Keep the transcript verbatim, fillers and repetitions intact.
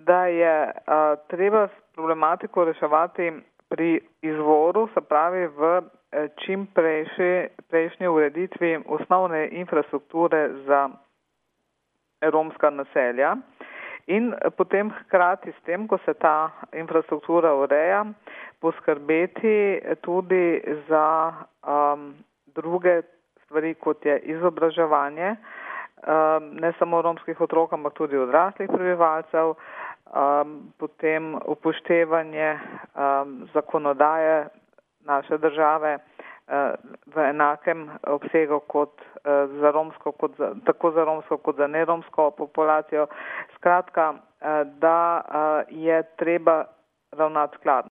da je a, treba problematiko reševati pri izvoru, se pravi v čim prejši, prejšnji ureditvi osnovne infrastrukture za romska naselja in potem hkrati s tem, ko se ta infrastruktura ureja, poskrbeti tudi za um, druge stvari, kot je izobraževanje, um, ne samo romskih otrok, ampak tudi odraslih prebivalcev, um, potem upoštevanje um, zakonodaje naše države uh, v enakem obsegu kot uh, za romsko, kot za, tako za romsko kot za neromsko populacijo. Skratka, uh, da uh, je treba ravnati skladno.